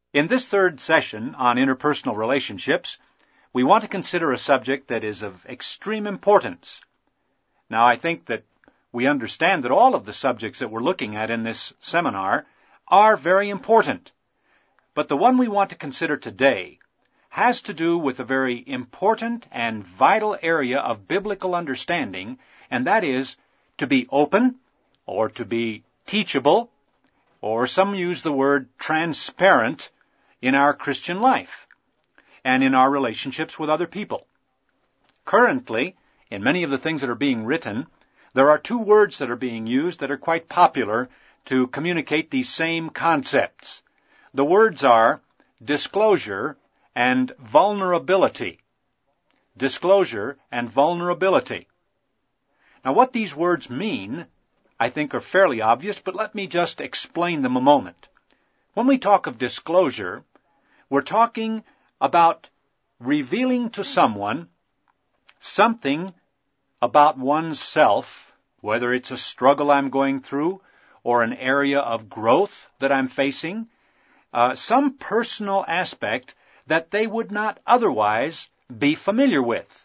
In this third session on interpersonal relationships, we want to consider a subject that is of extreme importance. Now, I think that we understand that all of the subjects that we're looking at in this seminar are very important. But the one we want to consider today has to do with a very important and vital area of biblical understanding, and that is to be open, or to be teachable, or some use the word transparent in our Christian life and in our relationships with other people. Currently, in many of the things that are being written, there are two words that are being used that are quite popular to communicate these same concepts. The words are disclosure and vulnerability. Disclosure and vulnerability. Now, what these words mean, I think, are fairly obvious, but let me just explain them a moment. When we talk of disclosure, we're talking about revealing to someone something about one's self, whether it's a struggle I'm going through or an area of growth that I'm facing, some personal aspect that they would not otherwise be familiar with.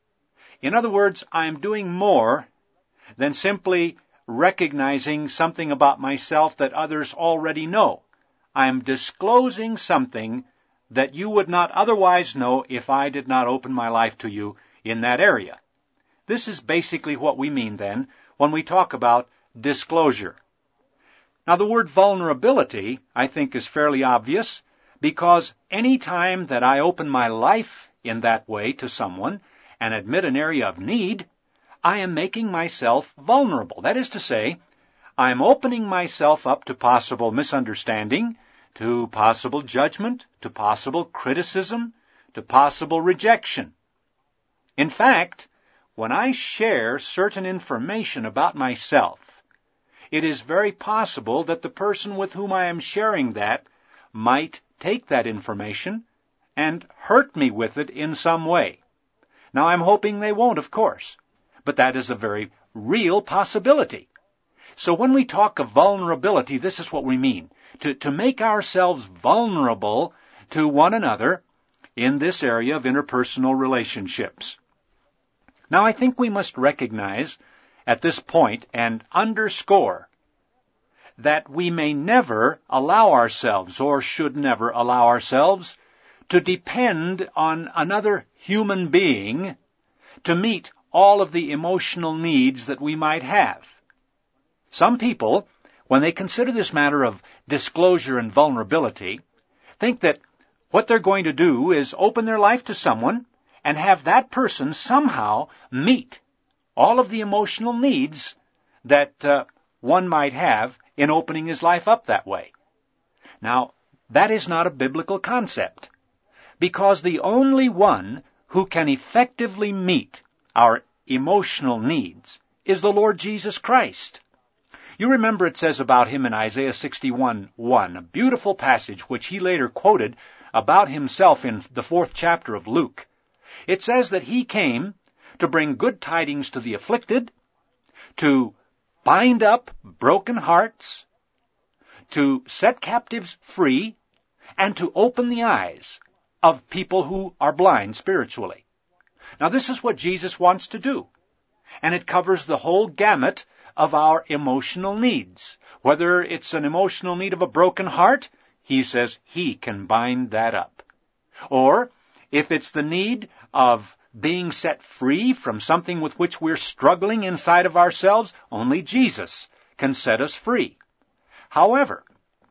In other words, I'm doing more than simply recognizing something about myself that others already know. I'm disclosing something that you would not otherwise know if I did not open my life to you in that area. This is basically what we mean then when we talk about disclosure. Now, the word vulnerability, I think, is fairly obvious, because any time that I open my life in that way to someone and admit an area of need, I am making myself vulnerable. That is to say, I'm opening myself up to possible misunderstanding, to possible judgment, to possible criticism, to possible rejection. In fact, when I share certain information about myself, it is very possible that the person with whom I am sharing that might take that information and hurt me with it in some way. Now, I'm hoping they won't, of course, but that is a very real possibility. So when we talk of vulnerability, this is what we mean, to make ourselves vulnerable to one another in this area of interpersonal relationships. Now, I think we must recognize at this point and underscore that we may never allow ourselves, or should never allow ourselves, to depend on another human being to meet all of the emotional needs that we might have. Some people, when they consider this matter of disclosure and vulnerability, think that what they're going to do is open their life to someone and have that person somehow meet all of the emotional needs that one might have in opening his life up that way. Now, that is not a biblical concept, because the only one who can effectively meet our emotional needs is the Lord Jesus Christ. You remember it says about him in Isaiah 61:1, a beautiful passage which he later quoted about himself in the 4th chapter of Luke. It says that he came to bring good tidings to the afflicted, to bind up broken hearts, to set captives free, and to open the eyes of people who are blind spiritually. Now, this is what Jesus wants to do, and it covers the whole gamut of our emotional needs. Whether it's an emotional need of a broken heart, he says he can bind that up. Or if it's the need of being set free from something with which we're struggling inside of ourselves, only Jesus can set us free. However,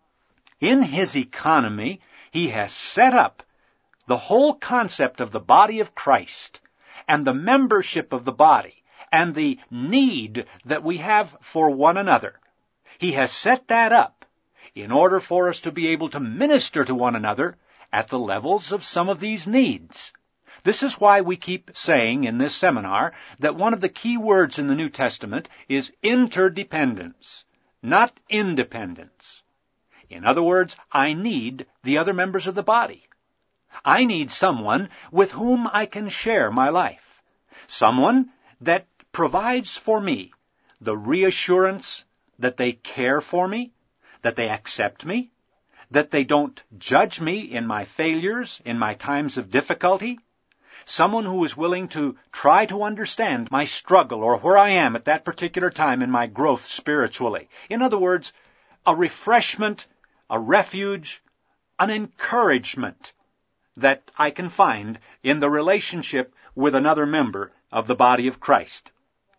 in his economy, he has set up the whole concept of the body of Christ and the membership of the body and the need that we have for one another. He has set that up in order for us to be able to minister to one another at the levels of some of these needs. This is why we keep saying in this seminar that one of the key words in the New Testament is interdependence, not independence. In other words, I need the other members of the body. I need someone with whom I can share my life. Someone that provides for me the reassurance that they care for me, that they accept me, that they don't judge me in my failures, in my times of difficulty. Someone who is willing to try to understand my struggle or where I am at that particular time in my growth spiritually. In other words, a refreshment, a refuge, an encouragement that I can find in the relationship with another member of the body of Christ.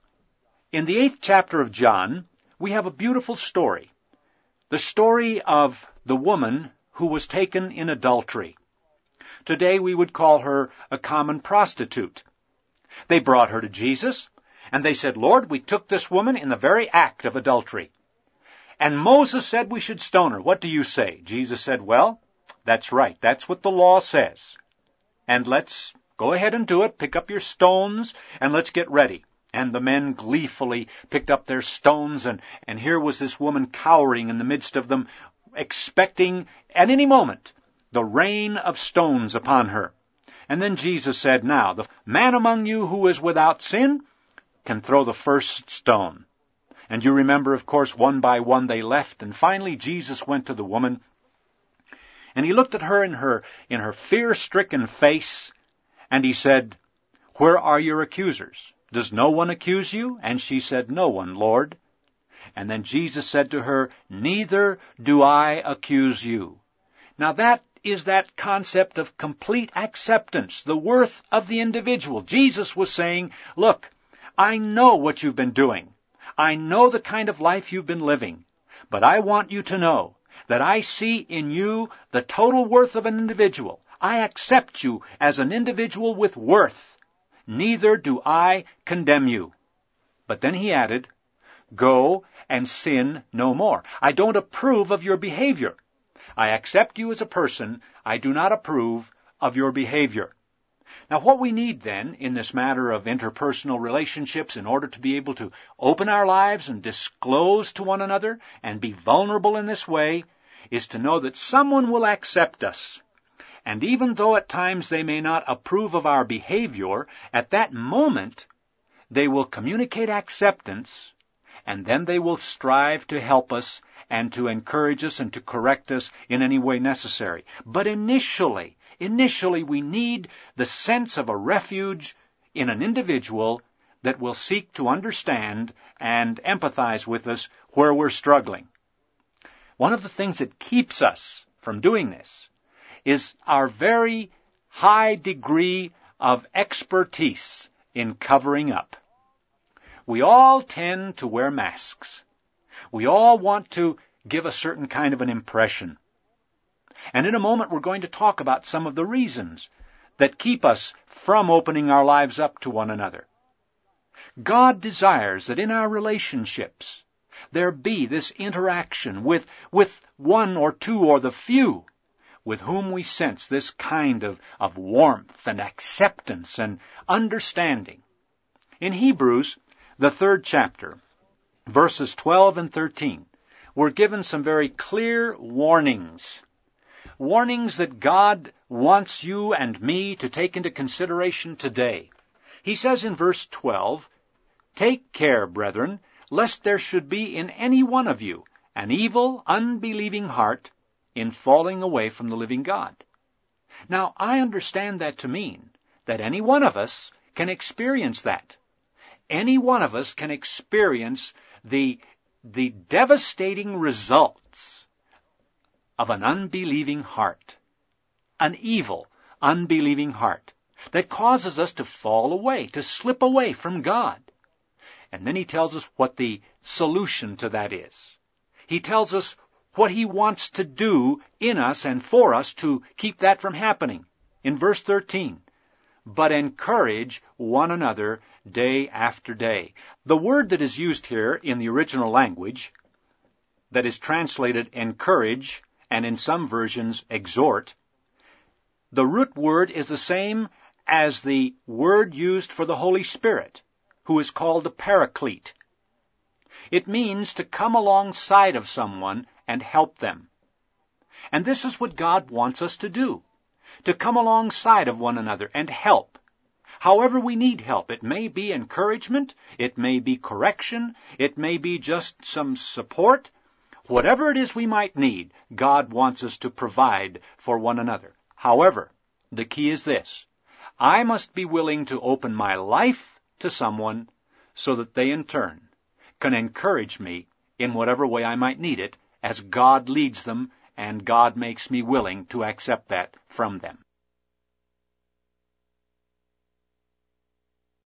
In the 8th chapter of John, we have a beautiful story. The story of the woman who was taken in adultery. Today we would call her a common prostitute. They brought her to Jesus, and they said, "Lord, we took this woman in the very act of adultery. And Moses said we should stone her. What do you say?" Jesus said, "Well, that's right. That's what the law says. And let's go ahead and do it. Pick up your stones, and let's get ready." And the men gleefully picked up their stones, and here was this woman cowering in the midst of them, expecting at any moment the rain of stones upon her. And then Jesus said, "Now, the man among you who is without sin can throw the first stone." And you remember, of course, one by one they left, and finally Jesus went to the woman, and he looked at her in her fear-stricken face, and he said, "Where are your accusers? Does no one accuse you?" And she said, "No one, Lord." And then Jesus said to her, "Neither do I accuse you." Now that is that concept of complete acceptance, the worth of the individual. Jesus was saying, "Look, I know what you've been doing. I know the kind of life you've been living. But I want you to know that I see in you the total worth of an individual. I accept you as an individual with worth. Neither do I condemn you." But then he added, "Go and sin no more. I don't approve of your behavior. I accept you as a person. I do not approve of your behavior." Now, what we need then in this matter of interpersonal relationships in order to be able to open our lives and disclose to one another and be vulnerable in this way is to know that someone will accept us. And even though at times they may not approve of our behavior, at that moment they will communicate acceptance, and then they will strive to help us and to encourage us and to correct us in any way necessary. But initially we need the sense of a refuge in an individual that will seek to understand and empathize with us where we're struggling. One of the things that keeps us from doing this is our very high degree of expertise in covering up. We all tend to wear masks. We all want to give a certain kind of an impression. And in a moment we're going to talk about some of the reasons that keep us from opening our lives up to one another. God desires that in our relationships there be this interaction with one or two or the few with whom we sense this kind of warmth and acceptance and understanding. In Hebrews, the 3rd chapter, verses 12 and 13, we're given some very clear warnings. Warnings that God wants you and me to take into consideration today. He says in verse 12, "Take care, brethren, lest there should be in any one of you an evil, unbelieving heart in falling away from the living God." Now, I understand that to mean that any one of us can experience that. Any one of us can experience the devastating results of an unbelieving heart, an evil, unbelieving heart that causes us to fall away, to slip away from God. And then he tells us what the solution to that is. He tells us what he wants to do in us and for us to keep that from happening. In verse 13, "But encourage one another day after day." The word that is used here in the original language, that is translated encourage, and in some versions exhort, the root word is the same as the word used for the Holy Spirit, who is called the Paraclete. It means to come alongside of someone and help them. And this is what God wants us to do, to come alongside of one another and help. However we need help. It may be encouragement, it may be correction, it may be just some support. Whatever it is we might need, God wants us to provide for one another. However, the key is this: I must be willing to open my life to someone so that they in turn can encourage me in whatever way I might need it as God leads them and God makes me willing to accept that from them.